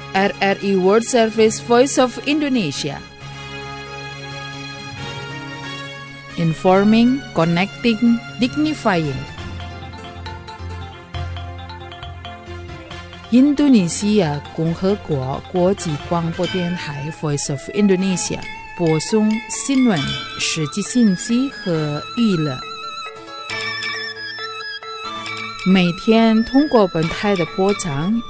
RRI World Service Voice of Indonesia. Informing, connecting, dignifying.印度尼西亚共和国国际广播电台 Voice of Indonesia 播送新闻、实际信息和娱乐。每天通过本台的波长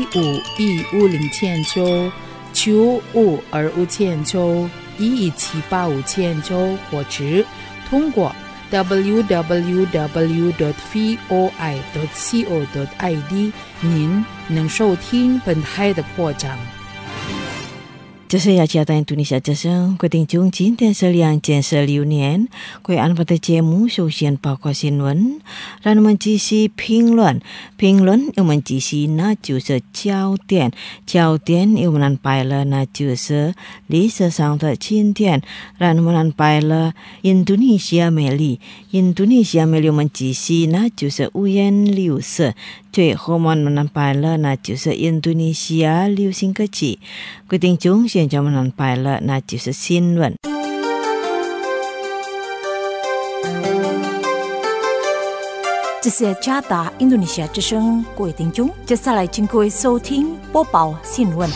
1515000九、9525000、1178500或者通过 www.voi.co.id 您能收听本台的播讲。 这是雅加达印度尼西亚之声，各位听众，今天是2016年，各位安排的节目首先包括新闻，然后我们继续评论我们继续那就是焦点我们安排了那就是历史上的今天，然后我们安排了印度尼西亚美丽我们继续那就是五颜六色，最后我们安排了那就是印度尼西亚流行歌曲。各位听众，现在我们安排了那就是新闻。 这是加达印度尼西亚之声，各位听众，接下来请各位收听播报新闻。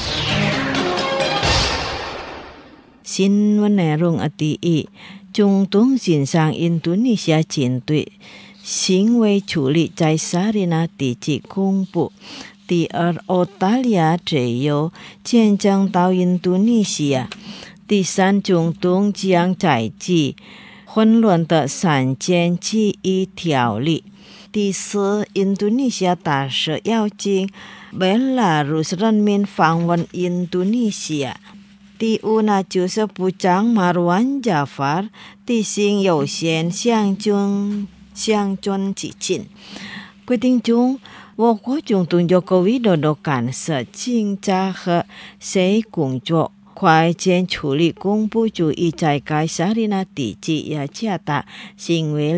新闻内容第一，中东欣赏印度尼西亚舰队行为处理在沙里那地区公布。第二，澳大利亚只有舰长到印度尼西亚。第三，中东将采取混乱的三件记忆条例。第四，印度尼西亚大使邀请贝拉鲁斯人民访问印度尼西亚。第五呢，就是部长马尔万加法地形有限向军激进。规定中，我国总统Joko Widodo干涉警察和社会工作快件处理公布主义在该沙里那地区雅加达行为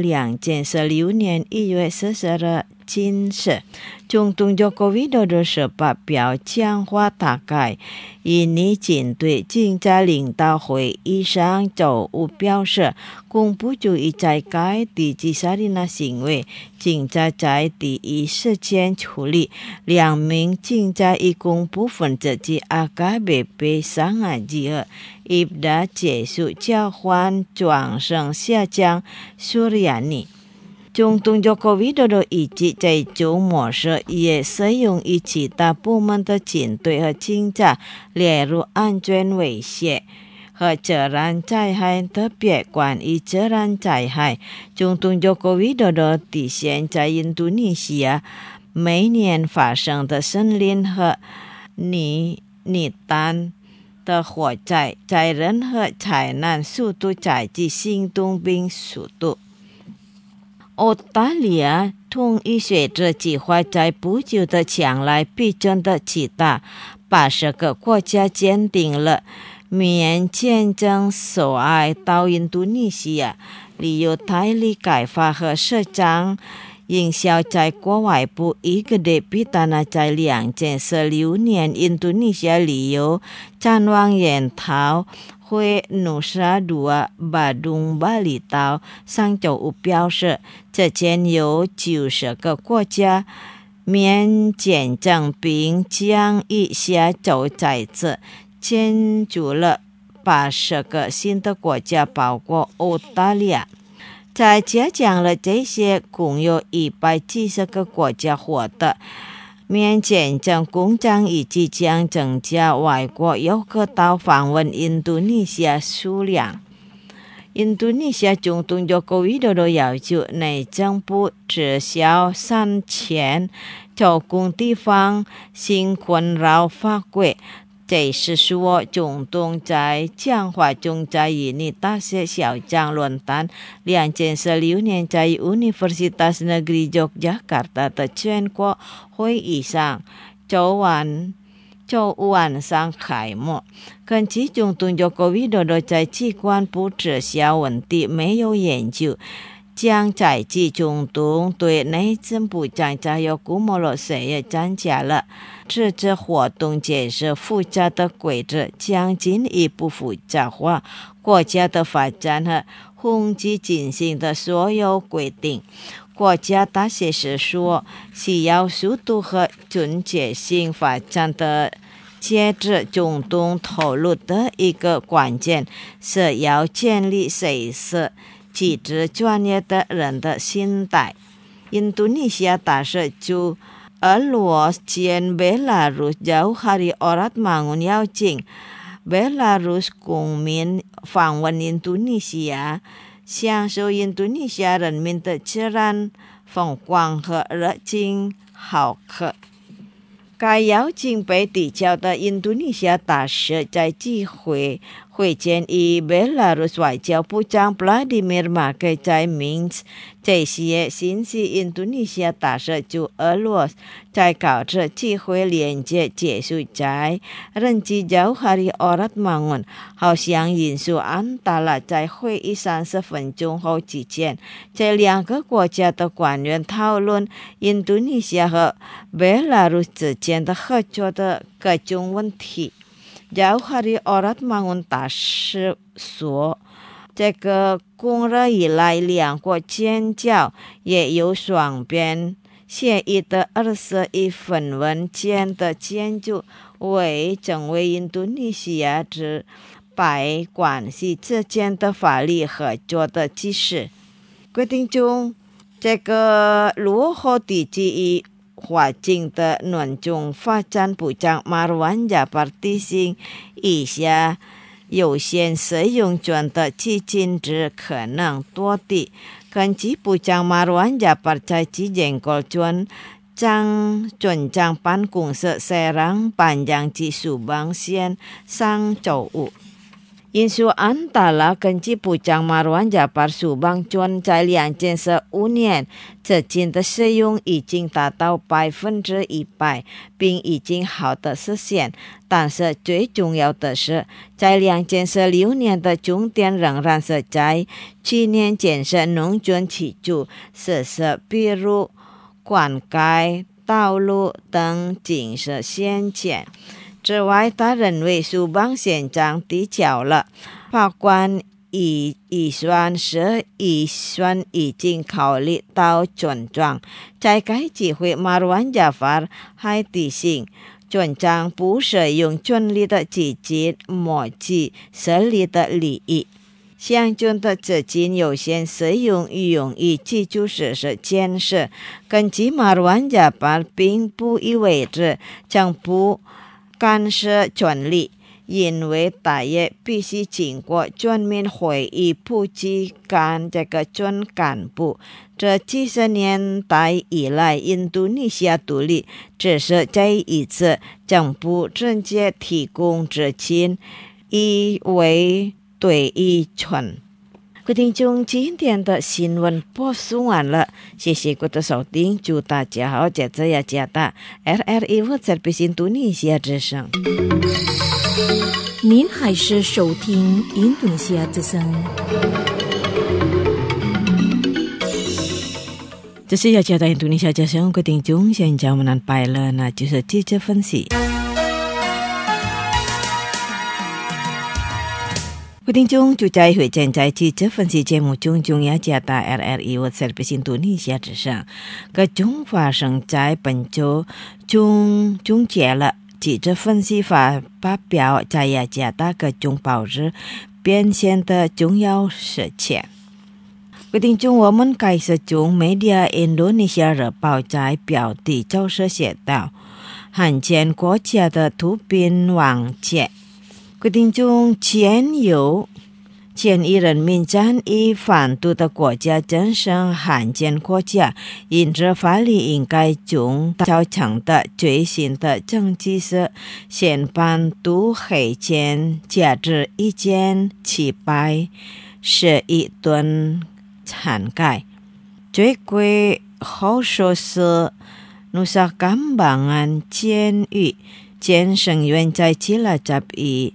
2016年1月14日禁止。总统Joko Widodo 是发表讲话大概印尼舰队警察领导会议上周五表示，公布主义在该地区沙里那行为，警察在第一时间处理2名警察以恐怖分子及 AKBP 伤害之后，一旦结束交换转升下降苏里亚尼。总统Joko Widodo 以及在周末时也使用以其他部门的舰队和警察列入安全威胁和自然灾害，特别关于自然灾害。总统Joko Widodo 体现在印度尼西亚每年发生的森林和泥炭的火灾，在任何灾难速度采取行动并速度。澳大利亚同意随着计划在不久的将来批准的其他80个国家签订了免签证首爱到印度尼西亚，理由代理开发和市场营销在国外部一个的比单在2016年印度尼西亚旅游展望研讨会Nusa Dua Badung Bali 岛上周五表示，这前有90个国家免签证，并将于下周再次签注了80个新的国家，包括澳大利亚。在加强了这些共有170个国家获得免签证公章，以及将增加外国游客到访问印度尼西亚数量。印度尼西亚总统Joko Widodo要求内政部撤销3000多公地方性困扰法规。这是说，总统在讲话中在印尼大学校长论坛2016年在 Universitas Negeri Yogyakarta 的全国会议上周五晚上开幕。根据总统Joko Widodo在机关部撤销问题没有研究， 将在即中东对内政部长加有古莫罗斯也增加了这次活动解释复杂的规则，将进一步复杂化国家的发展和统计进行的所有规定。国家大学士说，需要速度和准确性发展的接着中东投入的一个关键是要建立谁是极致专业的人的信贷。印度尼西亚大使就俄罗斯兼贝拉鲁斯jauh hari Orang Mangun邀请贝拉鲁斯公民访问印度尼西亚，享受印度尼西亚人民的自然风光和热情好客。该邀请被抵消的印度尼西亚大使在聚会会见与贝拉鲁斯外交部长 Vladimir Marke 在明斯。这些信息印度尼西亚大使就俄罗斯在搞这聚会连接结束在人机jauh hari Orang Mangun， 好像引述安达拉在会议30分钟后之前，这两个国家的官员讨论印度尼西亚和贝拉鲁斯之间的合作的各种问题。jauh hari Orang Mangun 大使说，这个公热以来两国建交也有双边协议的21份文件的建筑，为成为印度尼西亚之白关系之间的法律合作的基石。规定中，这个落后地区环境的农种发展部长 Marwan Jafar 提醒以下有限使用权的基金之可能多地。根据部长 Marwan Jafar 在吉建国准长办公室Serang Panjang及苏邦县上周五引述安达拉根据部长 Marwan Jafar 苏邦准在2015年之间的使用已经达到100%，并已经好的实现。但是最重要的是，在2016年的重点仍然是在去年建设农村基础设施，比如灌溉、道路等建设先前。之外，他认为苏邦县长抵消了法官预算时预算已经考虑到村庄。在该机会 Marwan Jafar 还提醒村长不使用村里的资金谋取设立的利益。乡村的资金有限使用用于基础设施建设。根据 Marwan Jafar 并不意味着政府干涉权利，因为大约必须经过全民会议普及这个村干部。这几十年代以来，印度尼西亚独立只是这一次政府直接提供资金以为对于村。各位听众，今天的新闻播送完了，谢谢各位的收听，祝大家好，接着要加大 RRI World Service 印度尼西亚之声。 您还是收听印度尼西亚之声。 这是要加大印度尼西亚之声，各位听众，现在我们安排了，那就是记者分析。各位听众，就在会见在记者分析节目中，中央加大 RRI World Service 印度尼西亚之声，各种发生在本周终结了。记者分析发表在雅加达各种报纸变现的重要事件。各位听众，我们开始从 Media Indonesia 日报在标题就是写道，罕见国家的图片网界。各位听众，前人民战役反对的国家真正罕见国家，因此法律应该从较强的最新的政治是宪版都黑间价值1711吨涵盖。最贵好说是Nusa Kambangan监狱监生员在712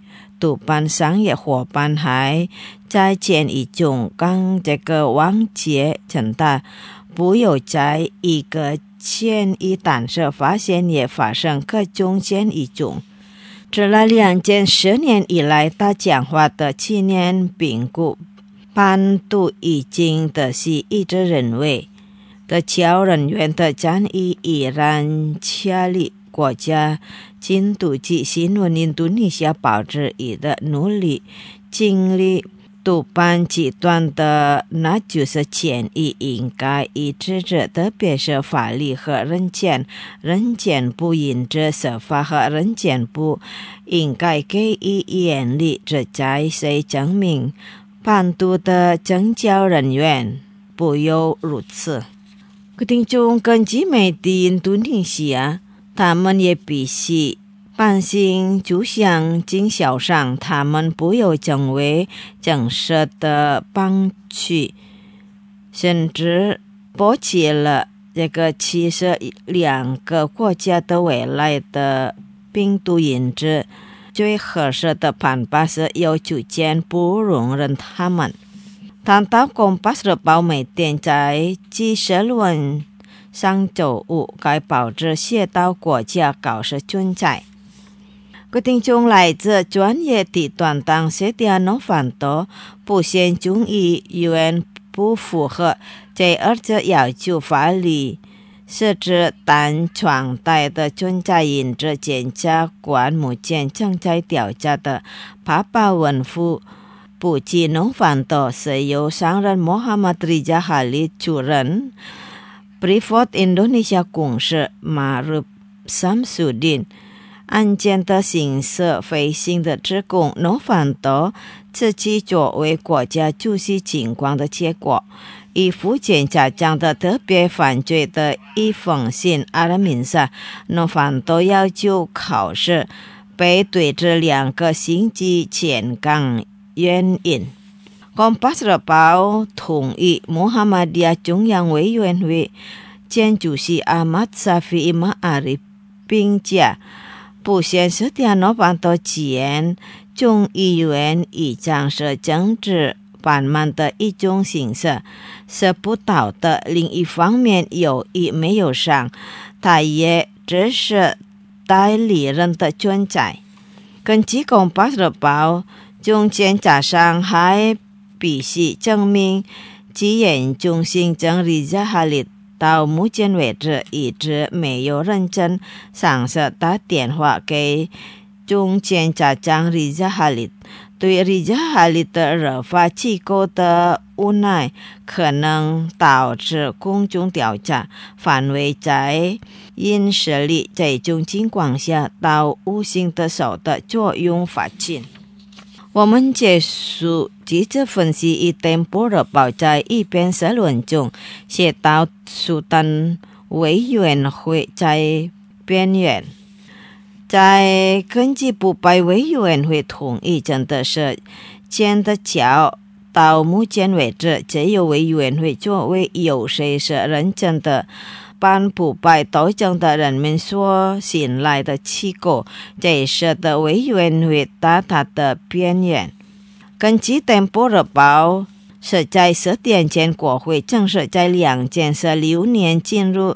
督办商业伙伴还在建议中，刚这个王杰成大不有在一个建议单设发现也发生各种建议中。这2件10年以来大讲话的纪念评估办都已经的是一致认为的教人员的战役依然确立国家进度及新闻印度尼西亚保持一的努力尽力督办极端的，那就是建议应该一致着，特别是法律和人权部因着司法和人权部应该给予严厉之在谁证明办都的政教人员不有如此。听众根据媒体印度尼西亚，他们也必须办行就像经销商，他们不有成为正式的帮区，甚至抛弃了这个其实2个国家的未来的病毒因子，最合适的办法是要逐渐不容忍他们。谈到公巴斯的报媒体在记者论上周五该报纸写到国家搞事存在。各听众来自专业的短档写的诺反多不先中意原不符合这2者要求法律设置单传带的存在因子检察官目前正在调查的帕巴文夫不及诺反多是由商人穆罕默德里加哈利主任 Freeport Indonesia 公司马鲁sam sudin案件的刑事非行的指控诺反多自己作为国家主席情况的结果，以副检察长的特别犯罪的一封信阿拉明萨诺反多要求考试被对这2个星期前港原因。公巴斯报同意穆罕默迪亚中央委员会前主席阿马萨菲伊马阿里并且不显示的诺反多前众议员议长是政治办满的一种形式是不道德，另一方面有意没有上，他也只是代理人的存在。根据公巴斯报中检察上还必须证明其严重行政里加哈利到目前为止一直没有认真上司打电话给中检察长里加哈利，对里加哈利的热法机构的无奈可能导致公众调查范围在因实力这种情况下到无形的手的作用发展。我们结束记者分析一点波的报在一篇社论中写到苏丹委员会在边缘，在根据不败委员会同意真的是建的桥，到目前为止这有委员会作为有谁是认真的帮不败斗争的人民所信赖的机构，这时的委员会到它的边缘。根据电波的报是在10点前国会正式在2件是6年进入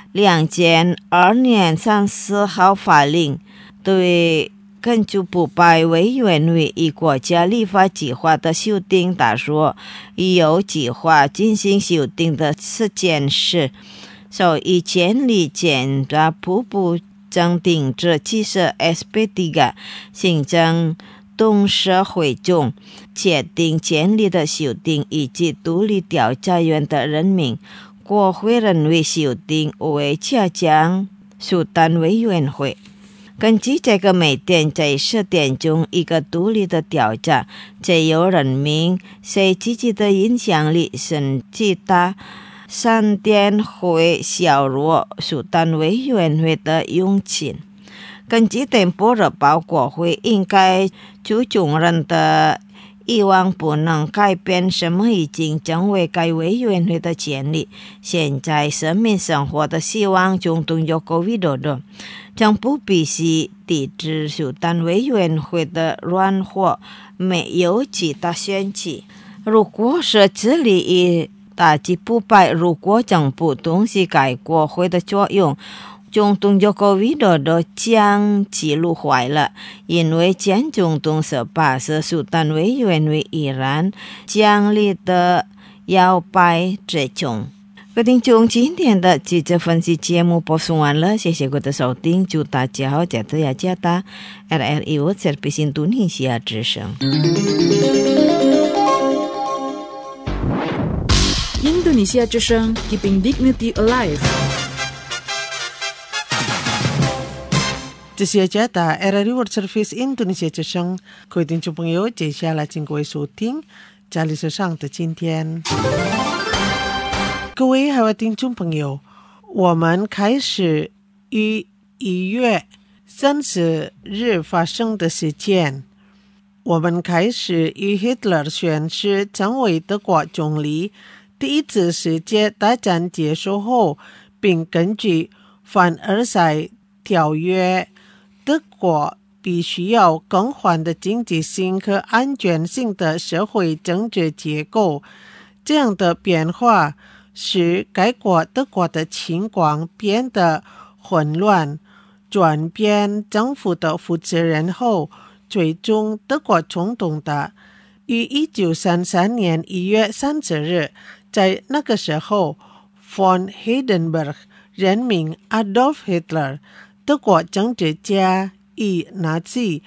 2年3月4号法令，对根据不败委员会以国家立法计划的修订打说有计划进行修订的4件事，所以建立检察部正定制其实 SP3 行政董事会中决定建立的修订以及独立调查员的任命，国会认为修订为加强苏丹委员会。根据这个媒体在10点钟一个独立的调查，这有人民谁自己的影响力甚至大3点会削弱苏丹委员会的用情。根据电波的报国会应该就众人的以往不能改变什么已经成为该委员会的权利。现在生命生活的希望中东有个维度的，将不必须抵制苏丹委员会的软化，没有其他选举。如果是治理以打击不败，如果政府同时改国会的作用，中东有个维度的将记录坏了，因为前中东18是苏丹委员会依然强力的摇摆之中。各位听众，今天的记者分析节目播送完了，谢谢各位的收听，祝大家好，加德雅加达 RRI World Service Indonesia 之声。 印度尼西亚之声 Keeping Dignity Alive。 这是加达 RRI World Service Indonesia 之声，各位听众朋友，接下来请各位收听家里时尚的今天。各位海外听众朋友，我们开始于1月30日发生的事件。我们开始于 Hitler 宣誓成为德国总理。第一次世界大战结束后，并根据凡尔赛条约，德国必须要更换的经济性和安全性的社会政治结构。这样的变化使该国德国的情况变得混乱。转变政府的负责人后，最终德国总统的于1933年1月30日，在那个时候 von Hindenburg 任命 Adolf Hitler， 德国政治家以纳粹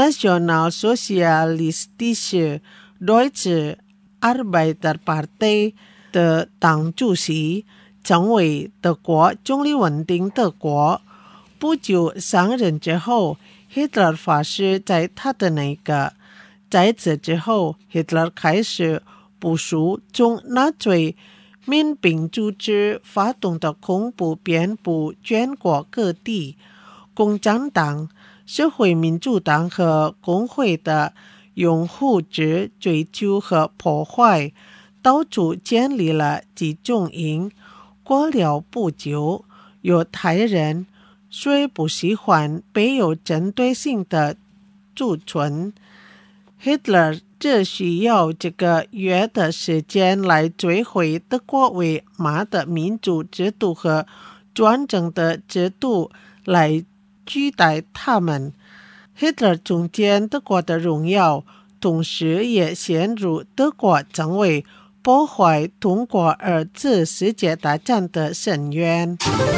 Nationalsozialistische Deutsche Arbeiterpartei 的党主席，成为德国总理稳定德国。不久上任之后， Hitler 发誓在他的内阁。在此之后， Hitler 开始部署从纳粹民兵组织发动的恐怖遍布全国各地。共产党、社会民主党和工会的拥护者追究和破坏，到处建立了集中营。过了不久，犹太人虽不喜欢被有针对性的驻存， Hitler 只需要这个月的时间来追回德国为马的民主制度和专政的制度来取代他们。 Hitler 重建德国的荣耀，同时也陷入德国成为破坏通过2次世界大战的深渊。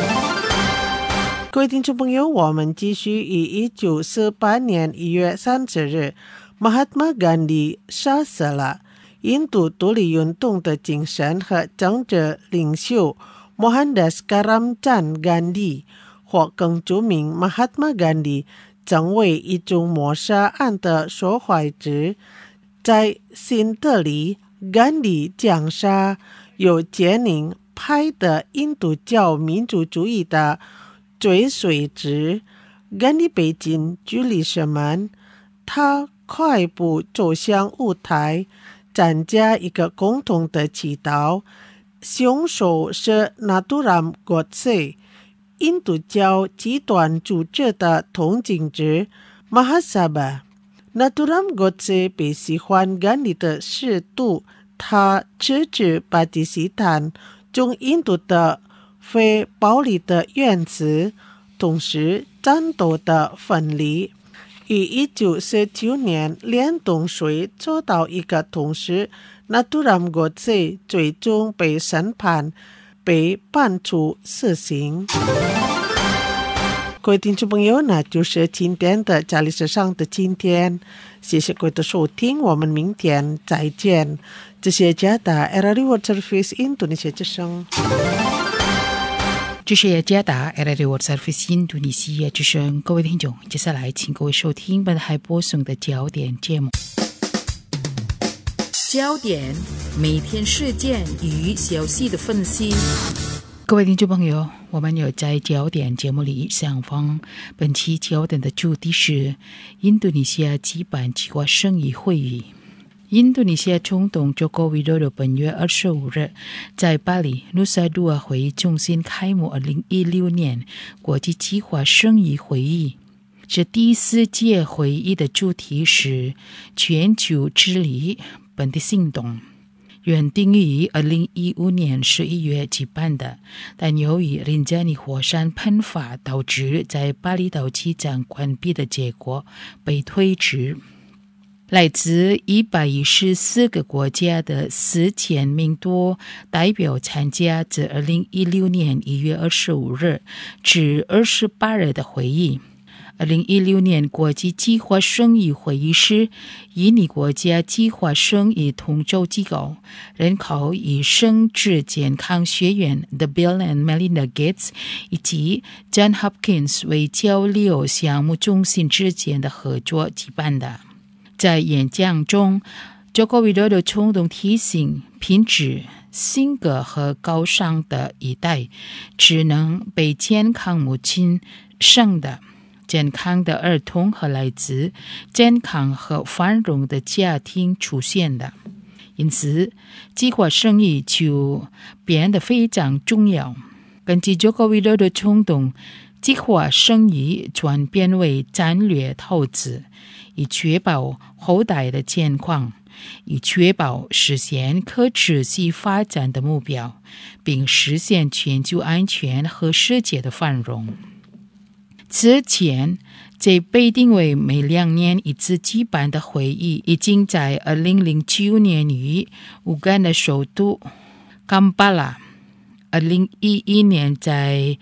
各位听众朋友，我们继续于1948年1月30日Mahatma Gandhi 杀死了印度独立运动的精神和政治领袖 Mohandas Karamchand Gandhi， 或更著名 Mahatma Gandhi， 成为一宗谋杀案的受害者。在新德里， Gandhi 枪杀有杰宁派的印度教民族主义的追随者。 Gandhi 被禁距离什么？他快步走向舞台，参加一个共同的祈祷。凶手是 Nathuram Godse， 印度教极端组织的统领者 Mahasabha。Nathuram Godse 被喜欢Gandhi的适度，他支持巴基斯坦从印度的非暴力的原则，同时战斗的分离。于1949年联动水做到一个同时， Nathuram Godse 最终被审判，被判处死刑。各位听众朋友，那就是今天的家里时尚的今天，谢谢各位的收听，我们明天再见。这是加达 RRI World Service Indonesia 之声。 这是加达 RRI World Service Indonesia 之声，各位听众，接下来请各位收听本台播送的焦点节目。焦点，每天事件与消息的分析。各位听众朋友，我们有在焦点节目里上方，本期焦点的主题是印度尼西亚举办计划生育会议。 印度尼西亚总统Joko Widodo本月25日在巴黎努萨杜尔会议中心开幕2016年国际计划生育会议。这第4届会议的主题是全球治理本地行动，原定于2015年11月举办的，但由于林加尼火山喷发导致在巴厘岛机场关闭的结果被推迟。来自114个国家的4000名多代表参加自2016年1月25日至28日的会议。2016年国际计划生育会议是印尼国家计划生育统筹机构、人口与生殖健康学院 The Bill and Melinda Gates 以及 John Hopkins 为交流项目中心之间的合作举办的。在演讲中，Joko Widodo总统提醒品质、性格和高尚的一代只能被健康母亲生的、健康的儿童和来自健康和繁荣的家庭出现的。因此，计划生育就变得非常重要。根据Joko Widodo总统，计划生育转变为战略投资，以确保后代的健康，以确保实现可持续发展的目标，并实现全球安全和世界的繁荣。此前，这被定为每2年一次举办的会议，已经在2009年于乌干达首都坎巴拉，2011年在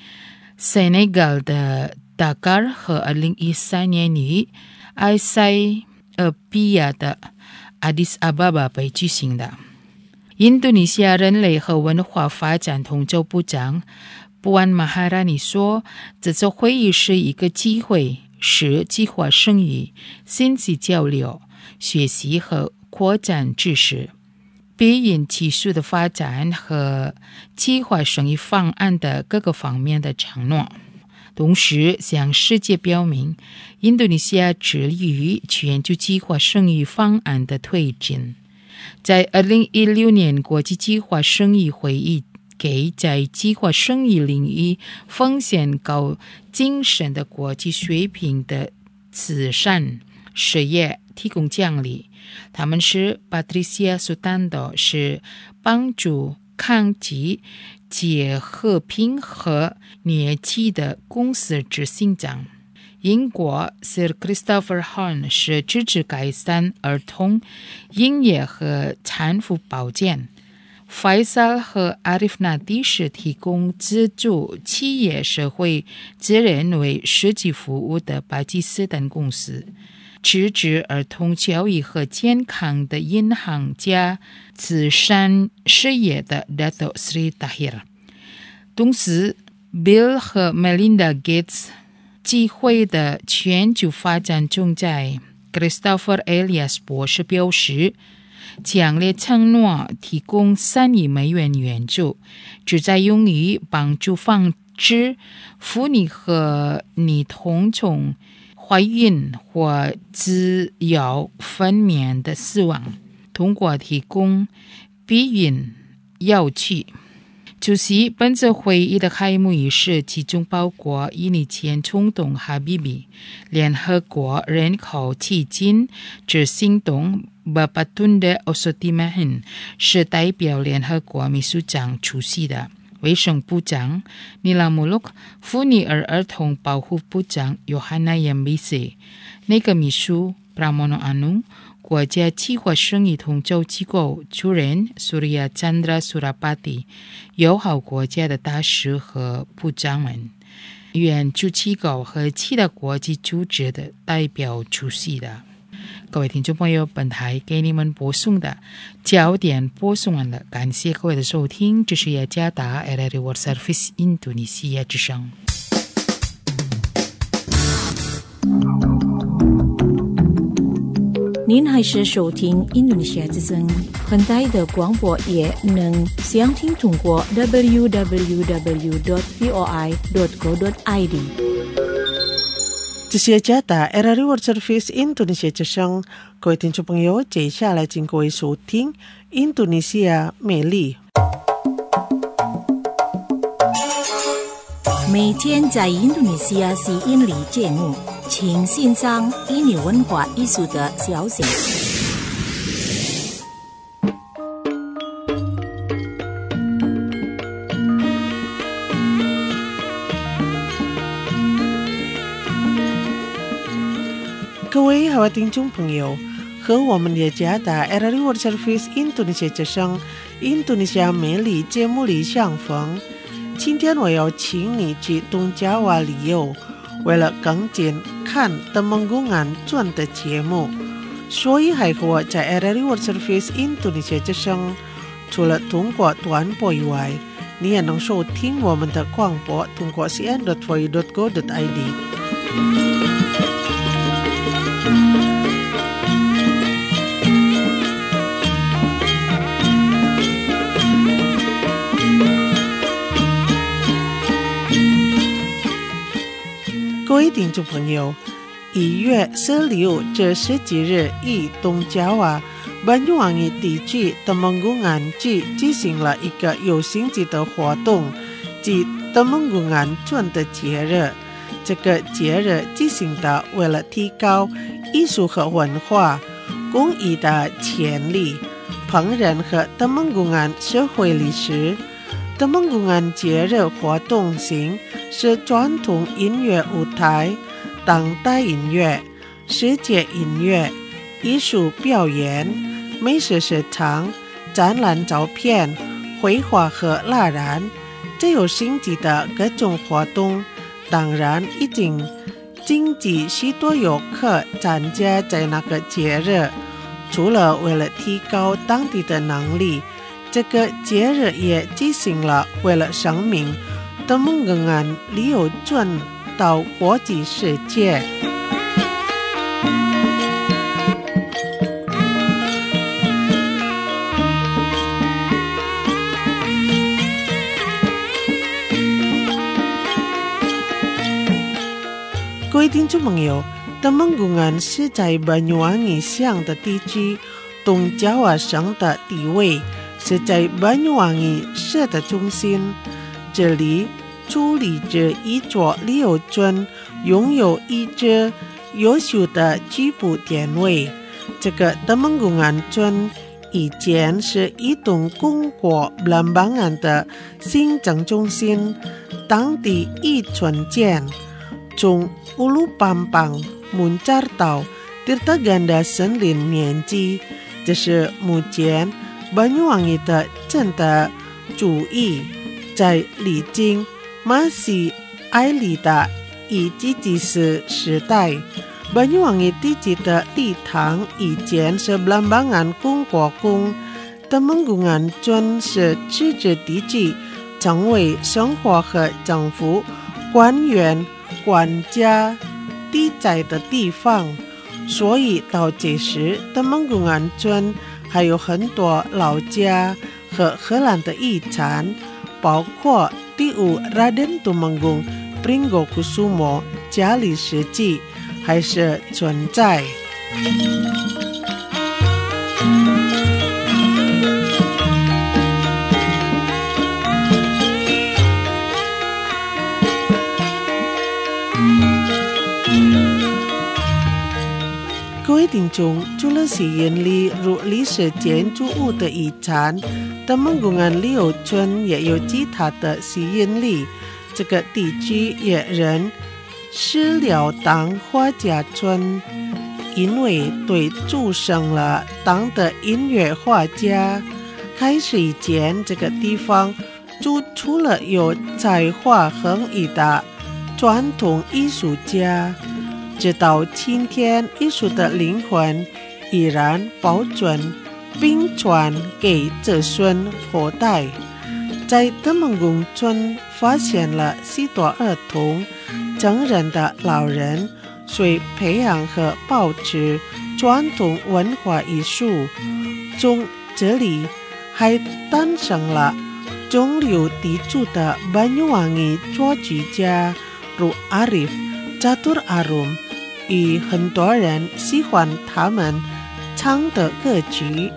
Senegal 的达喀尔和2013年于埃塞俄比亚的阿迪斯阿巴巴被举行的。印度尼西亚人类和文化发展统筹部长布安马哈拉尼说，这次会议是一个机会，使计划生育、信息交流、学习和扩展知识，避孕技术的发展和计划生育方案的各个方面的承诺，同时向世界表明印度尼西亚致力于全球计划生育方案的推进。在2016年国际计划生育会议给在计划生育领域风险高、精神的国际水平的慈善事业提供奖励。他们是 Patricia Sutando， 是帮助抗击结和平和疟疾的公司执行长。英国 Sir Christopher Horn 是支持改善儿童婴儿和产妇保健。Faisal 和 Arif Nadi 是提供资助企业社会责任为实际服务的巴基斯坦公司。支持儿童教育和健康的银行家慈善事业的 Dato Sri Tahir。同时 Bill 和 Melinda Gates 机会的全球发展总裁 Christopher Elias 博士表示，强烈承诺提供3亿美元援助，旨在用于帮助防止妇女和女童从怀孕或自由分娩的死亡，通过提供避孕药剂。出席本次会议的开幕仪式，其中包括印尼前总统哈比比、联合国人口基金执行动Bapatunde Osotimahin 是代表联合国秘书长出席的。卫生部长尼拉穆鲁克、妇女和儿童保护部长约翰娜·比塞、内阁秘书 Pramono Anung、国家计划生育统筹机构主任 Surya Chandra Surapati、友好国家的大使和部长们、援助机构和其他国际组织的代表出席的。各位听众朋友，本台给你们播送的焦点播送完了，感谢各位的收听，这是雅加达 RRI World Service 印度尼西亚之声。 您还是收听印度尼西亚之声，本台的广播也能详听通过 www.voi.co.id。 这些加达 RRI World Service 印度尼西亚之声，各位听众朋友，接下来请各位收听印度尼西亚美丽。 每天在印度尼西亚吸引力节目，请欣赏印尼文化艺术的消息。 各位好听众朋友，和我们的加达 RRI World Service 印度尼西亚之声印度尼西亚美丽节目里相逢。今天我要请你去东爪哇旅游，为了更近看的蒙古眼转的节目，所以还和我在 RRI World Service 印度尼西亚之声，除了通过短波以外，你也能收听我们的广播，通过 cn.4u.go.id。各位听众朋友，1月16至17日，以东爪哇Banyuwangi地区的蒙古眼剧进行了一个有性质的活动，即的蒙古眼转的节日。这个节日进行的为了提高艺术和文化工艺的潜力，烹饪和的蒙古眼社会历史。的蒙古眼节日活动型是传统音乐舞台、当代音乐、世界音乐、艺术表演、美食市场、展览照片、绘画和蜡染，这有性质的各种活动，当然已经经济许多游客参加在那个节日。除了为了提高当地的能力，这个节日也进行了为了声明的蒙古眼旅游转到国际世界。各位听众朋友，的蒙古眼是在Banyuwangi乡的地区，东爪哇省的地位是在Banyuwangi市的中心，这里矗立着一座旅游村，拥有一支优秀的局部点位。这个的蒙古眼村以前是移动公国Belambangan的行政中心，当地已存建从Ulu Pampang、Muncar到Tirtaganda森林面积，这是目前Banyuwangi的镇的主意。在历经马西埃里的以及几时时代，Banyuwangi地区的礼堂以前是Belambangan公国宫的蒙古眼村，是自治地区成为生活和政府官员管家地在的地方，所以到这时的蒙古眼村还有很多老家和荷兰的遗产，包括第五 Raden Tumenggung Pringgokusumo 家里史记还是存在。各位听众，除了吸引力如历史建筑物的遗产，的蒙古眼旅游村也有其他的吸引力。这个地区也人是了当画家村，因为对出生了当的音乐画家。开始以前，这个地方就出了有才华横溢的传统艺术家。直到今天，艺术的灵魂依然保存并传给子孙后代。在的蒙古村发现了许多儿童、成人的老人，遂培养和保持传统文化艺术。从这里还诞生了中流砥柱的Banyuwangi作曲家如Arif Catur Arum， 与很多人喜欢他们唱的歌曲。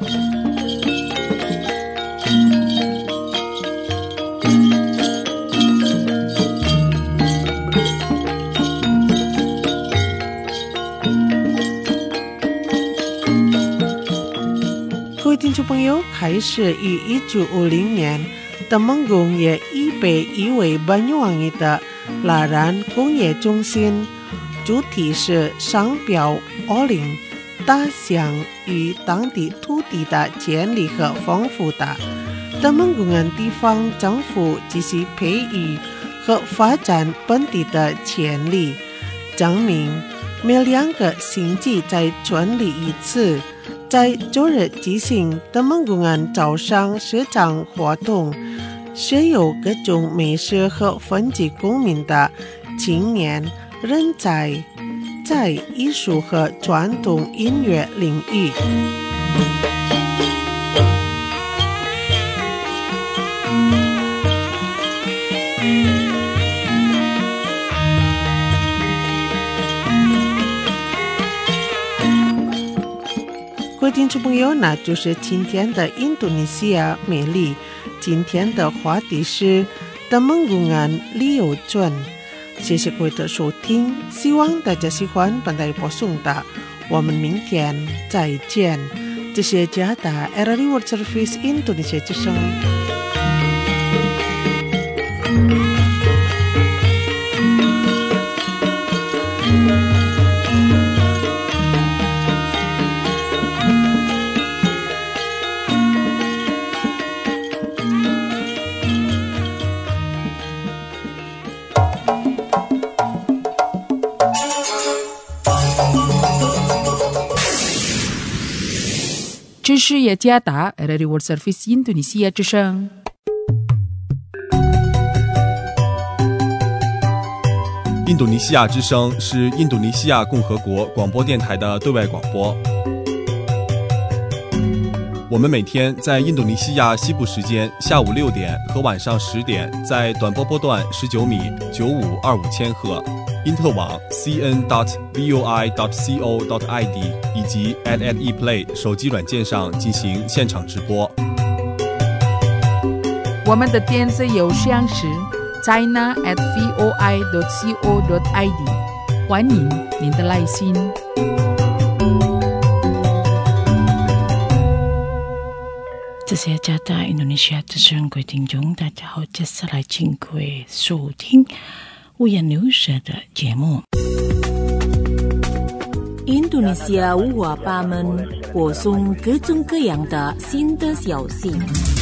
各位听众朋友，开始于1950年，的蒙古也已被誉为Banyuwangi的拉然工业中心，主题是商标奥林，大象与当地土地的潜力和丰富的蒙古人地方政府继续培育和发展本地的潜力，证明每2个星期在村里一次，在周日进行的蒙古人早上市场活动，是由各种美食和分级公民的青年人才在艺术和传统音乐领域。各位听众朋友，那就是今天的印度尼西亚美丽。今天的话题是的蒙古人旅游村。谢谢各位的收听，希望大家喜欢本台播送的，我们明天再见。这是加达 RRI World Service 印度尼西亚之声。 这是雅加达 RRI World Service 印度尼西亚之声。 印度尼西亚之声是印度尼西亚共和国广播电台的对外广播。我们每天在印度尼西亚西部时间下午6点和晚上10点，在短波波段19米9525千赫、因特网 cn.voi.co.id 以及 @eplay 手机软件上进行现场直播。 我们的电子邮箱是 china@voi.co.id， 欢迎您的来信。 这是加拿印度尼西亚之声，各位听众大家好，接下来请各位收听五颜六色的节目。 印度尼西亚五花八门，播送各种各样的新的消息。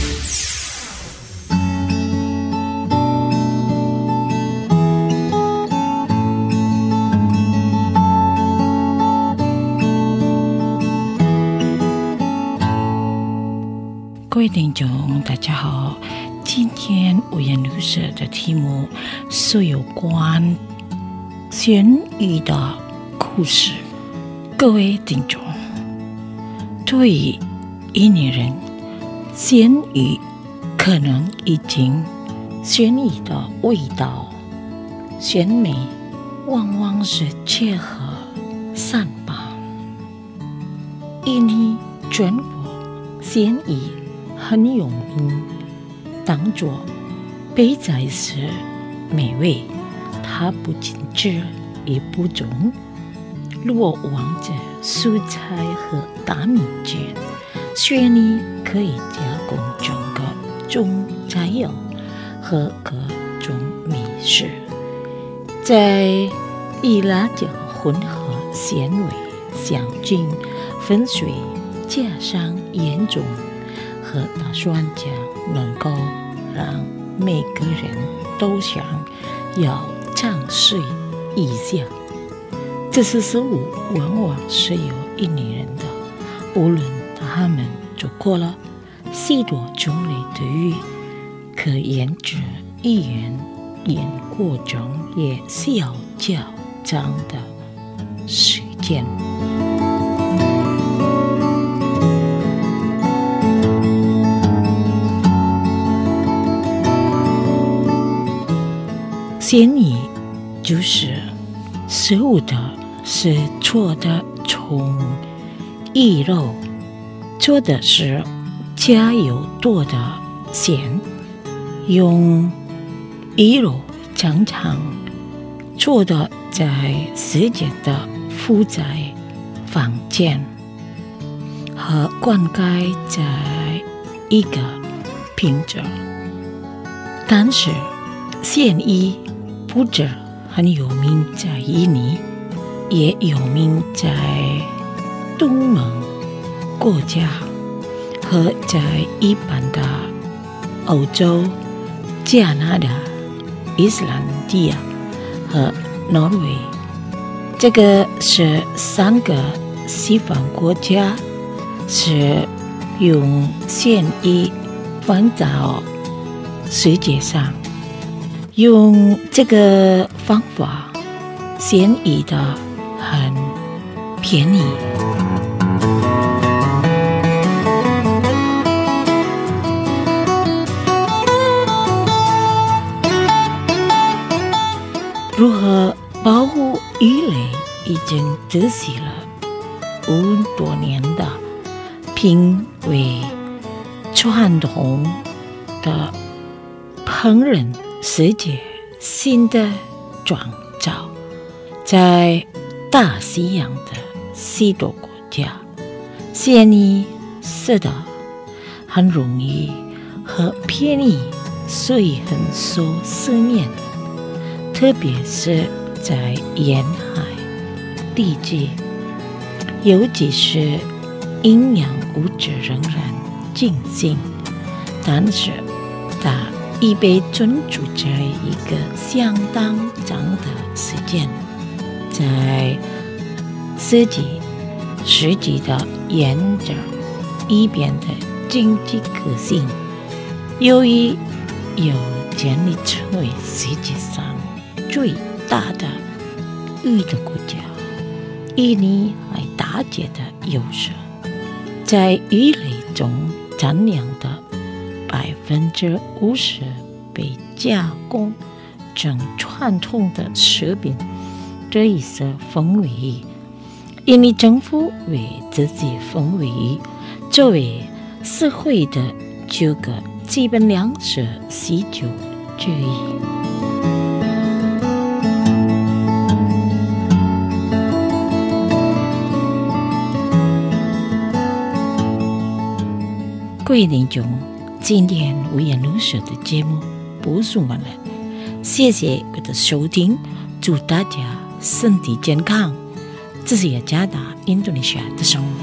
各位听众大家好，今天五颜六色的题目是有关咸鱼的故事。各位听众，对于印尼人，咸鱼可能已经咸鱼的味道、鲜美，往往是切合善吧。印尼全国咸鱼很有名，当作备菜时美味。它不仅这一步骤，落往着蔬菜和大米间，咸鱼可以加工整个中材料和各种美食，在以辣椒混合咸味相近分水，加上盐种和大蒜酱，能够让每个人都想要尝试一下。这些食物往往是由印尼人的，无论他们做过了许多种类的鱼，可腌制一言腌过程也需要较长的时间。咸鱼就是食物的是做的从鱼肉，做的是加油多的咸，用鱼肉常常做的在时间的负载房间和灌溉在一个瓶子，但是现衣不止很有名在印尼，也有名在东盟国家和在一般的欧洲、加拿大、伊斯兰地亚和挪威。这个是3个西方国家是用现衣放到世界上，用这个方法现衣的很便宜。如何保护鱼类已经仔细了5多年的评为传统的烹饪世界新的创造。在大西洋的许多国家，现衣是的很容易和便宜，所以很受市面，特别是在沿海地区，尤其是营养物质仍然进行，但是它已被专注在一个相当长的时间，在世纪的沿着一边的经济革新，由于有建立成为世界上最大的鱼的国家，印尼还大截的优势，在鱼类中占量的50%被加工成传统的食品，这一是分为印尼政府为自己分为作为社会的9个基本粮食需求之一。各位听众，今天五颜六色的节目播送完了，谢谢各位的收听，祝大家身体健康。这是雅加达印度尼西亚的生活。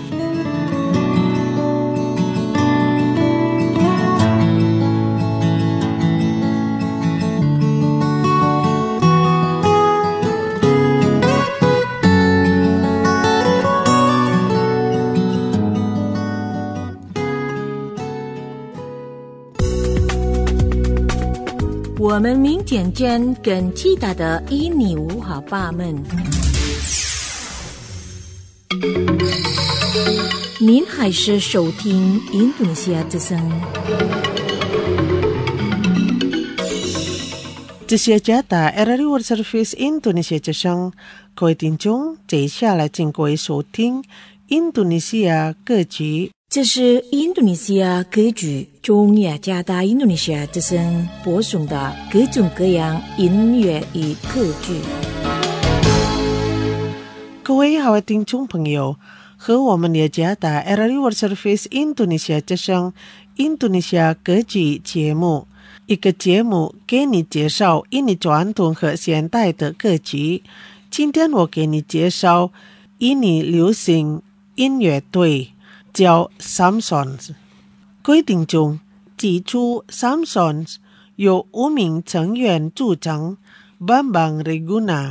我们明天见更其他的印尼文化吧们。您还是收听印度尼西亚之声。 这是雅加达 RRI World Service 印度尼西亚之声，各位听众，接下来请各位收听印度尼西亚歌曲。 这是印度尼西亚歌剧中雅加达印度尼西亚之声播送的各种各样音乐与歌剧。 各位好，听众朋友，和我们雅加达 RRI World Service 印度尼西亚之声印度尼西亚歌剧节目，一个节目给你介绍印尼传统和现代的歌曲。今天我给你介绍印尼流行音乐队，叫 Samsons。 各位听众，起初 Samsons 由5名成员组成， Bambang Reguna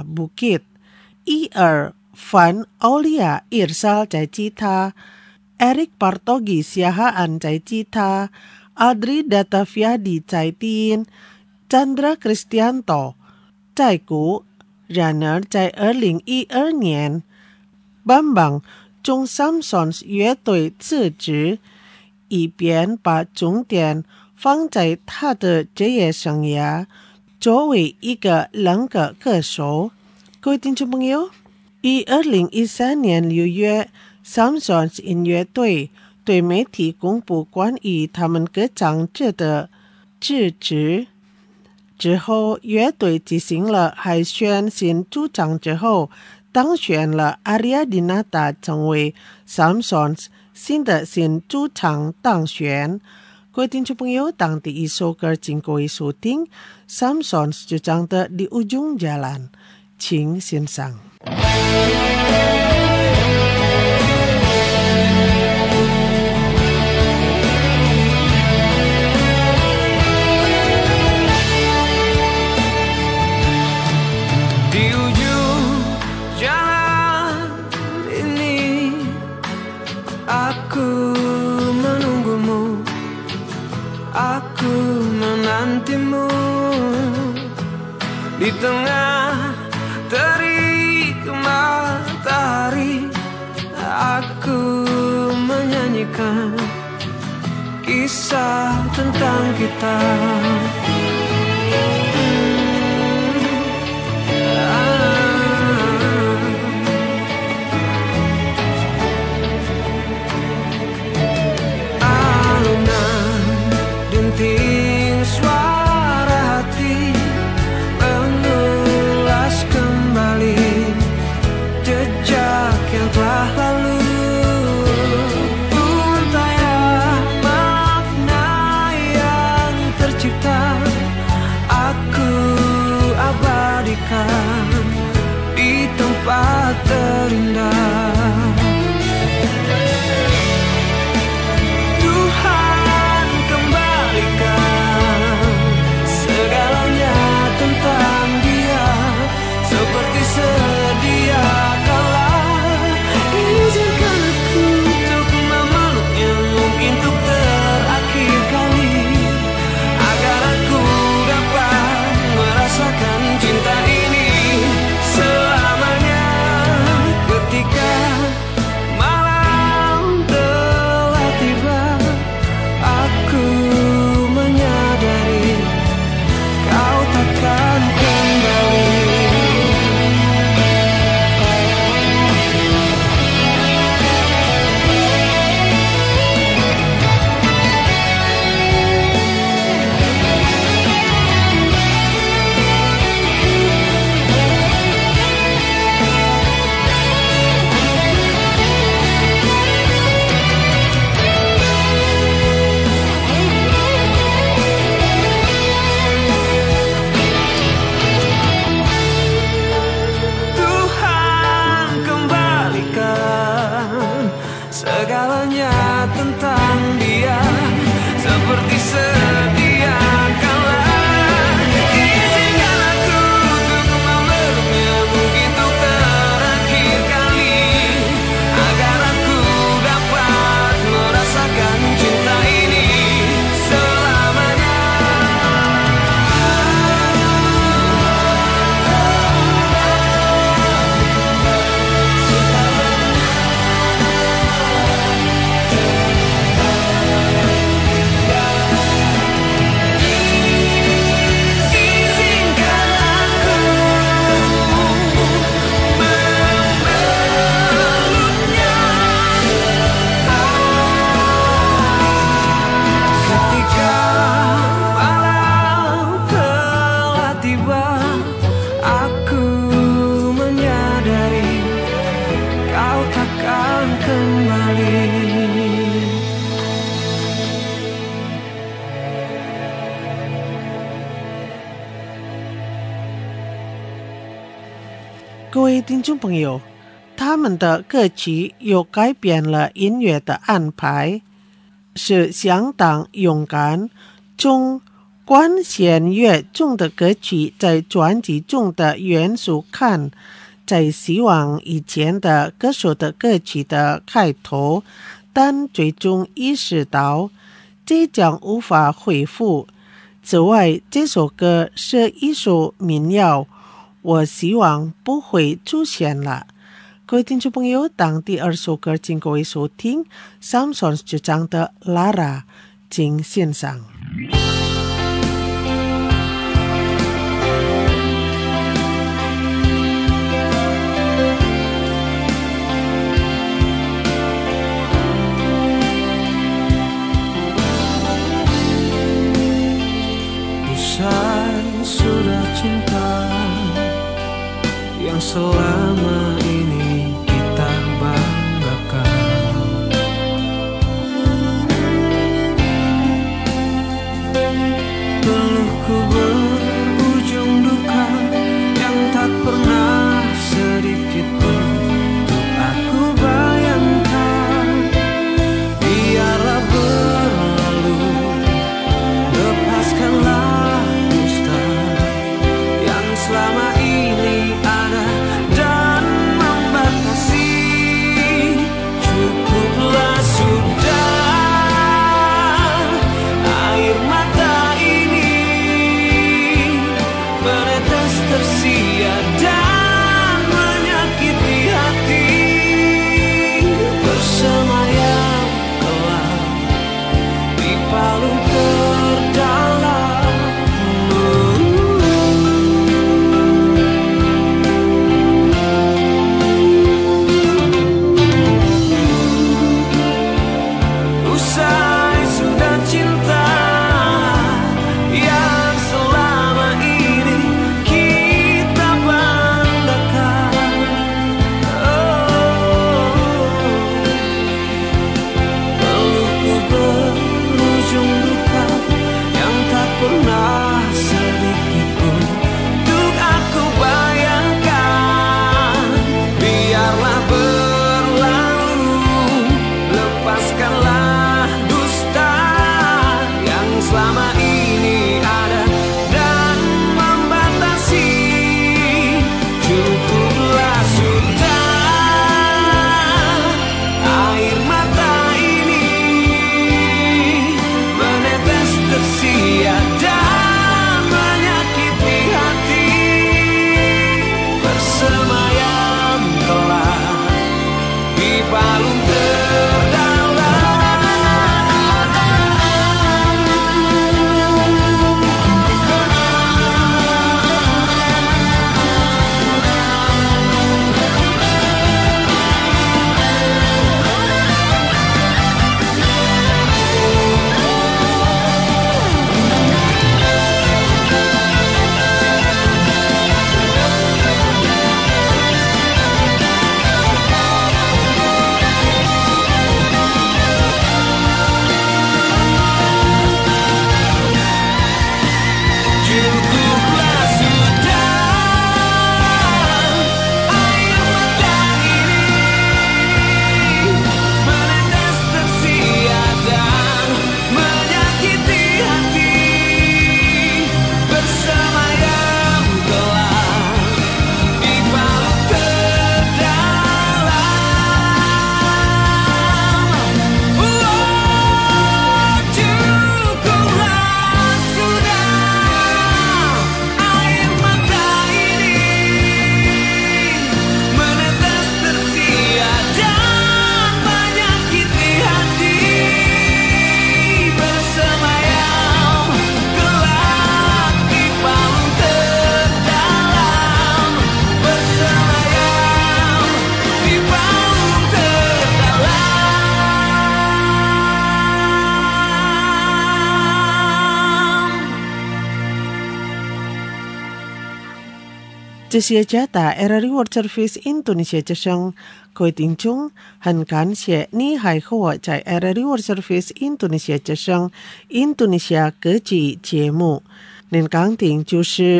Bukit、Van Aulia Irsal 在吉他， Eric Partogi Siahaan 在吉他， Adri Dataviadi 在低音， Chandra Kristianto 在鼓。然而在2012年 Bambang 从 Samsons 乐队辞职，以便把重点放在他的职业生涯，作为一个人格歌手。 各位听众朋友，于2013年6月 Samsons 音乐队对媒体公布关于他们歌唱者的致辞之后，乐队进行了海选新主唱之后，当选了 Arya Dinata 成为 Samsons 新主唱当选。各位听众朋友，当第一首歌请各位收听 Samsons 主唱的《Di Ujung Jalan》，请欣赏。 Di tengah terik matahari, aku menyanyikan kisah tentang kita. Alunan denting suara hati kembali jejak yang telah lalu, untaian makna yang tercipta, aku abadikan di tempat terindah. Tuhan kembalikan segalanya tentang dia, seperti sedia kala. Izinkan aku untuk memeluknya, mungkin untuk terakhir kali, agar aku dapat merasakan cinta ini selamanya. Ketika malam telah tiba, aku menyadari kau takkan kembali. Segalanya tentang dia, seperti sedia kala. Izinkan aku untuk memeluknya, mungkin untuk terakhir kali, agar aku dapat merasakan cinta ini selamanya. Kembali. 各位听众朋友，他们的歌曲又改变了音乐的安排，是相当勇敢。从管弦乐中的歌曲在专辑中的元素看，在希望以前的歌手的歌曲的开头，但最终意识到这将无法恢复。此外，这首歌是一首民谣，我希望不会出现了。各位听众朋友，当第二首歌请各位收听 Samsons 主唱的 Lara， 请欣赏。 selama ini kita banggakan. Peluhku berujung duka yang tak pernah sedikit pun untuk aku bayangkan. Biarlah berlalu, lepaskanlah dusta yang selama ini ada dan membatasi. Cukuplah sudah air mata ini menetes tersia dan menyakiti hati. Bersemayam kelak di palung terdalam. Usai sudah cinta yang selama ini kita banggakan. Pelukku berujung duka yang tak pernah sedikit pun untuk aku bayangkan. Biarlah berlalu, lepaskanlah dusta yang selama ini ada dan membatasi. Cukuplah sudah air mata ini menetes tersia dan menyakiti hati. Bersemayam kelak di palung 这些家的 RRI World Service Indonesia 之声，各位听众，很感谢你还和我在 RRI World Service Indonesia 之声印度尼西亚歌曲节目。您刚听就是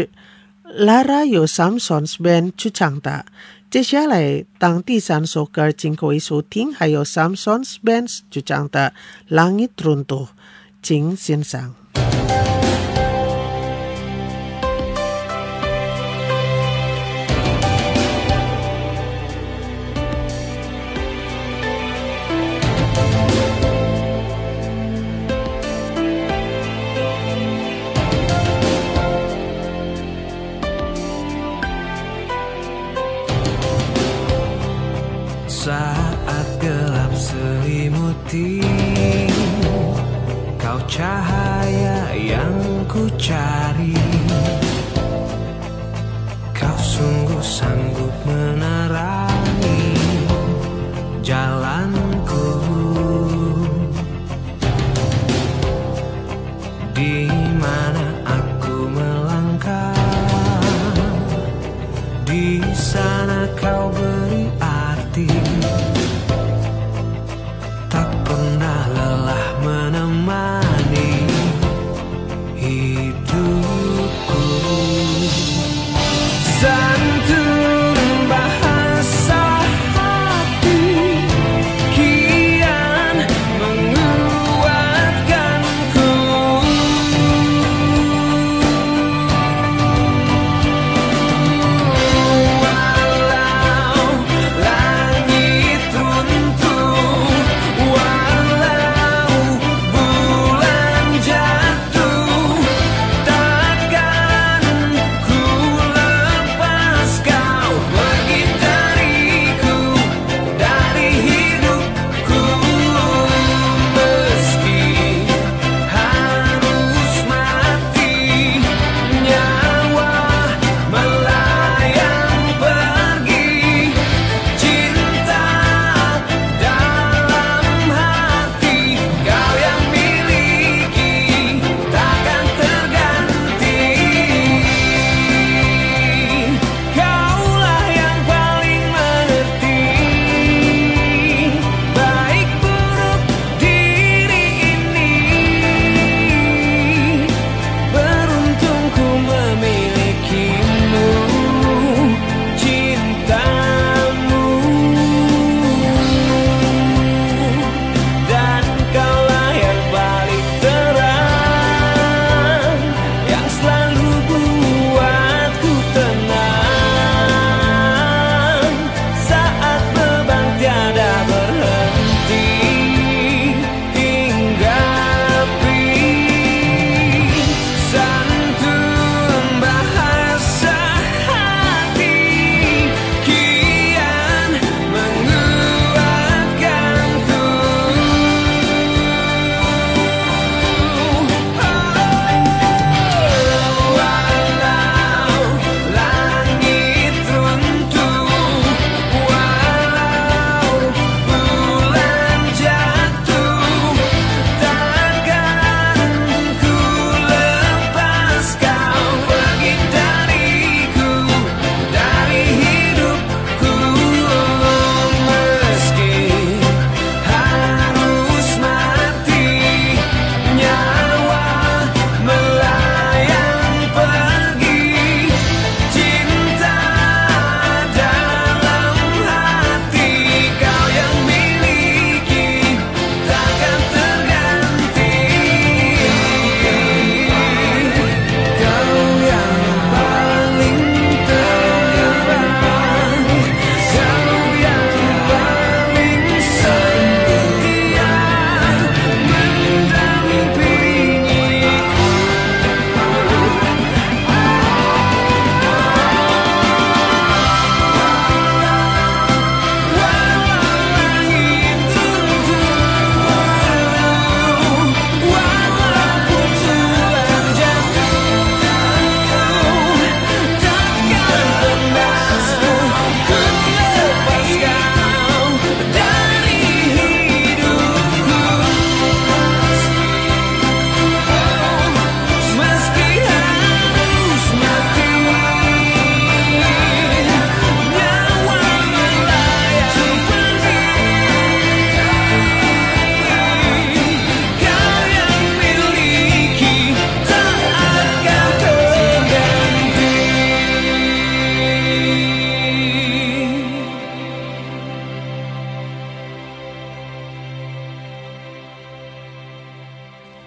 Lara 由 Samsons Band 主唱的。接下来当第三首歌，请各位收听还有 Samsons Band 主唱的 Langit Runtuh， 请欣赏。 Saat gelap selimuti, kau cahaya yang ku cari. Kau sungguh sanggup menerangi jalanku. Di mana aku melangkah, di sana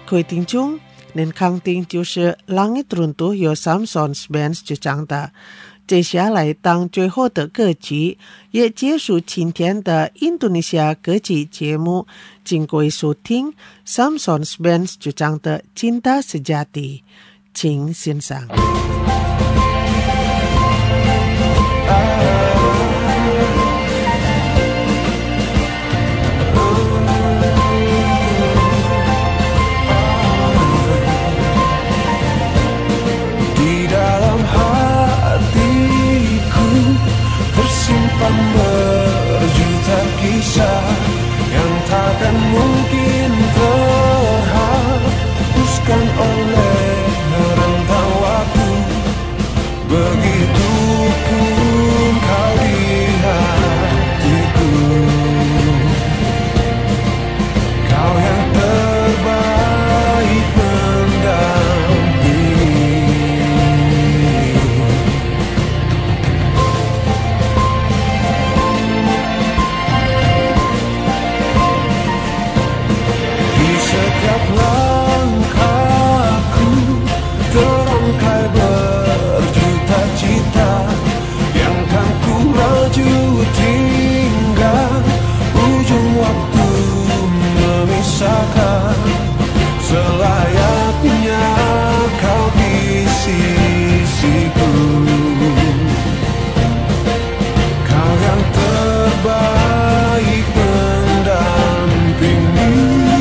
各位听众，您康听就是Langit Runtuh由 Samsons Band 主唱的。接下来当最后的歌曲，也结束今天的印度尼西亚歌曲节目。请各位收听 Samsons Band 主唱的《Cinta Sejati》，请欣赏。 Berjuta kisah yang takkan mungkin terhapuskan oleh rentang waktu. Begitupun kau di hatiku, kau yang terbaik mendampingi. Setiap langkahku terangkai berjuta cita yang kan ku raju hingga ujung waktu memisahkan. Selayaknya kau di sisiku, kau yang terbaik mendampingi.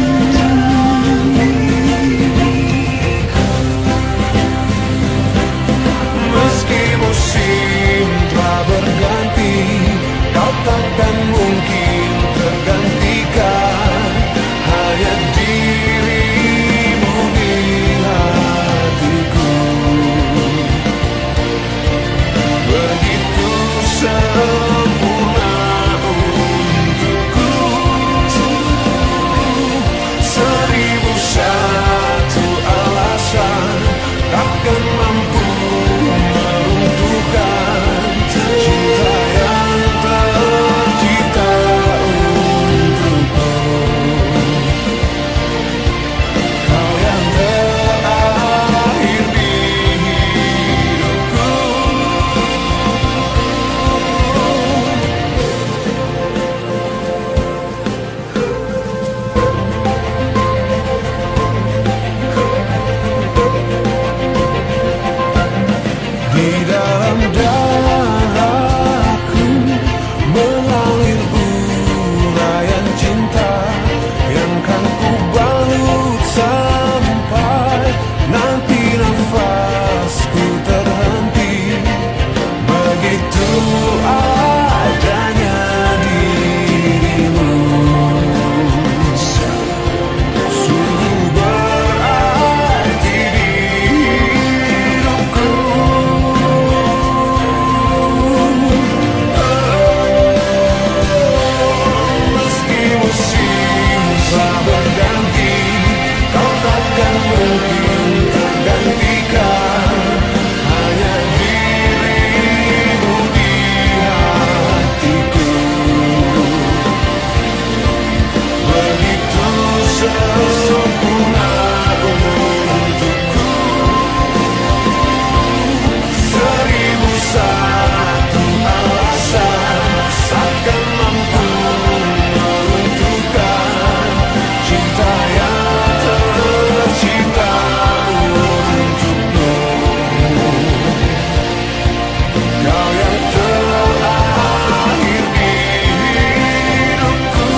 Berganti, kau takkan mungkin tergantikan. Hanya dirimu di hatiku, begitu sempurna untukku. 1001 alasan takkan mampu meruntuhkan cinta yang tercipta untukku. Kau yang terakhir di hidupku. Di dalam darahku mengalir urayan cinta yang kan ku balut sampai nanti nafasku terhenti. Begitu adanya dirimu, sungguh berarti di hidupku. Berganti, kau takkan mungkin tergantikan. Hanya dirimu di hatiku, begitu sempurna untukku. 1001 alasan takkan mampu meruntuhkan cinta yang tercipta untukmu. Kau yang terakhir di hidupku.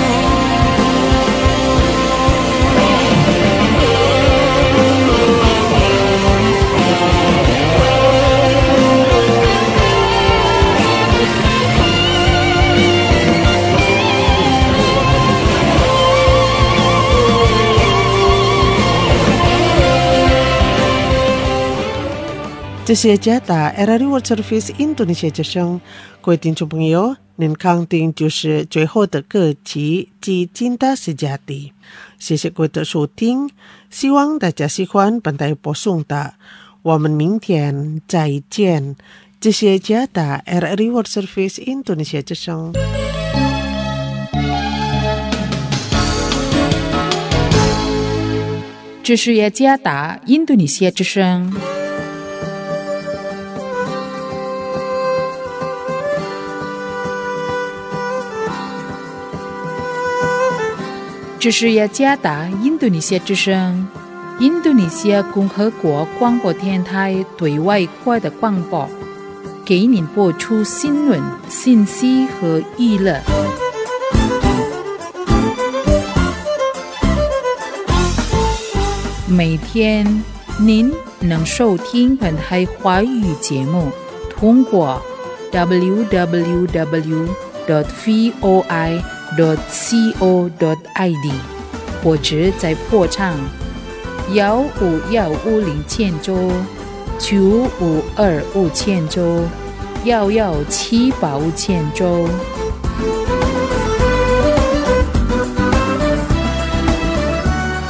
这些家的 RRI World Service 印度尼西亚之声，各位听众朋友，您康听就是最后的歌曲及Cinta Sejati。谢谢各位的收听，希望大家喜欢本台播送的。我们明天再见。这些家的 RRI World Service 印度尼西亚之声。 这是雅加达印度尼西亚之声。这是雅加达印度尼西亚之声，印度尼西亚共和国广播电台对外国的广播，给您播出新闻、信息和娱乐。每天您能收听本台华语节目，通过 www.voi.co.id 或者在波长15150兆、95250兆、11785兆。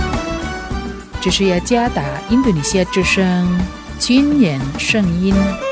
这是雅加达印度尼西亚之声军人声音。